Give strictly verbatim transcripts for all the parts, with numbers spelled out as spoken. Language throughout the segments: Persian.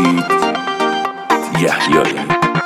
بیت یحیایی.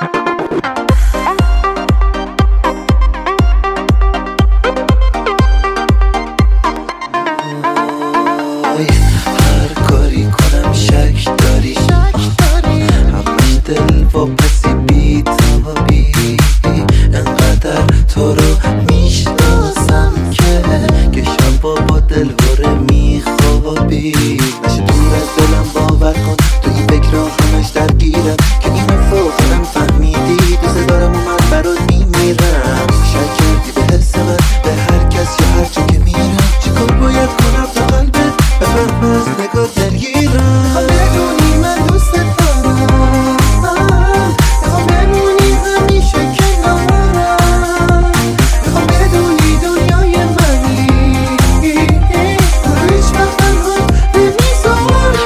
هر کاری کنم شک داری همش دل و پسی بی تابی، انقدر تو رو میشناسم که که شبا با دل وره میخوابی. نشه دور از دلم باور کن، تو این فکر را همش درگیرم که اینو فوقم فهمیدی. دوست دارم و من برات میمیرم. شک کردی به حس من، به هر کس یا هر جا که میرم. چیکار باید کنم تا قلبت بفهم از نگاه درگیرم؟ میخوام بدونی من دوست دارم، میخوام بمونی همیشه کنارم، میخوام بدونی دنیای منی، تو رو هیچ وقت تنها نمیذارم.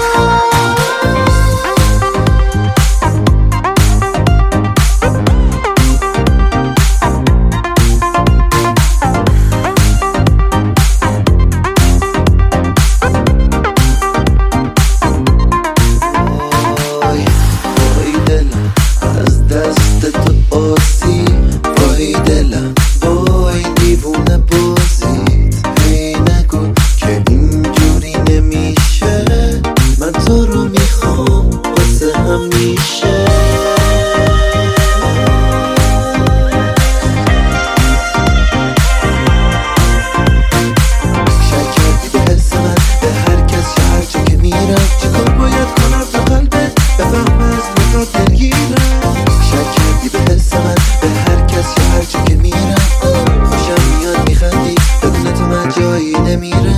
از دست تو آسی وای دلم، وای دیوونه بازید. هی نگو که اینجوری نمیشه، من تو رو میخوام واسه همیشه. شک کردی به حس من، به هر کس یا هر جا که میرم. چیکار باید کنم تا قلبت بفهم از نگاه درگیرم؟ شک کردی به حس من، به هر کس یا هر جا که میرم. خوشم میاد میخندی، بدون تو من جایی نمیرم.